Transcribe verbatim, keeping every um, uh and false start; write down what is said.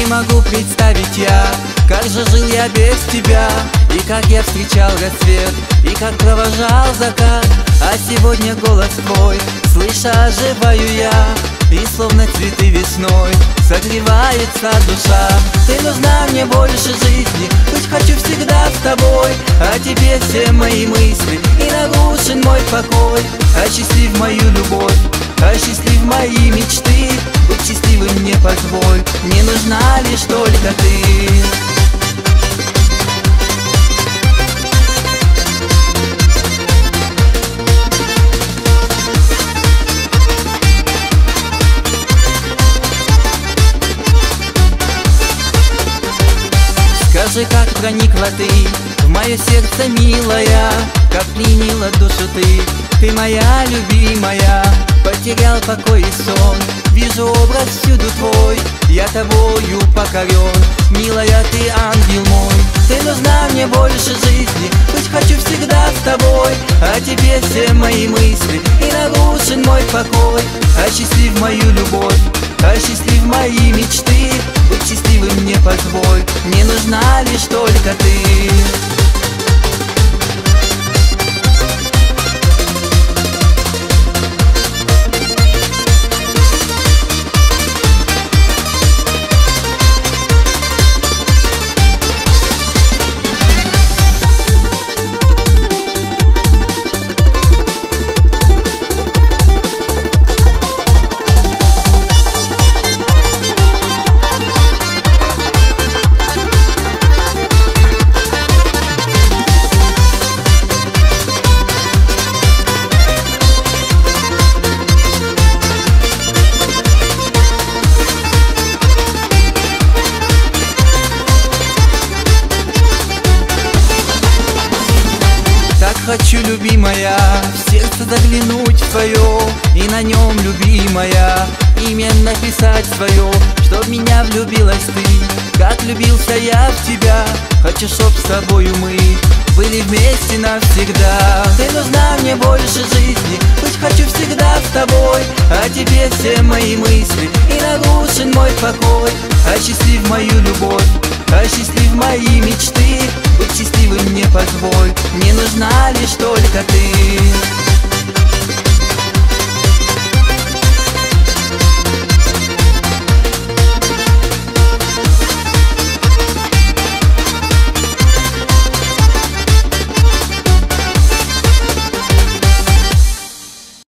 могу представить я, как же жил я без тебя, и как я встречал рассвет, и как провожал закат. А сегодня голос твой, слыша, оживаю я, и словно цветы весной согревается душа. Ты нужна мне больше жизни, быть хочу всегда с тобой. О тебе все мои мысли, и нарушен мой покой. Осчастлив мою любовь, осчастлив мои мечты. Быть счастливым мне позволь, мне нужна лишь только ты. Скажи, как проникла ты в мое сердце, милая, как пленила душу ты, ты моя любимая. Потерял покой и сон, вижу образ всюду твой, я тобою покорен, милая, ты ангел мой. Ты нужна мне больше жизни, быть хочу всегда с тобой. О тебе все мои мысли, и нарушен мой покой. Осчастлив мою любовь, осчастлив мои мечты. Быть счастливым мне позволь, мне нужна лишь только ты. Хочу, любимая, в сердце заглянуть в твое, и на нем, любимая, имя написать свое, чтоб меня влюбилась ты, как влюбился я в тебя. Хочу, чтоб с тобою мы были вместе навсегда. Ты нужна мне больше жизни, быть хочу всегда с тобой. О тебе все мои мысли, и нарушен мой покой. Осчастлив мою любовь, осчастлив мои мечты. Быть счастливым мне позволь, мне нужна лишь только ты.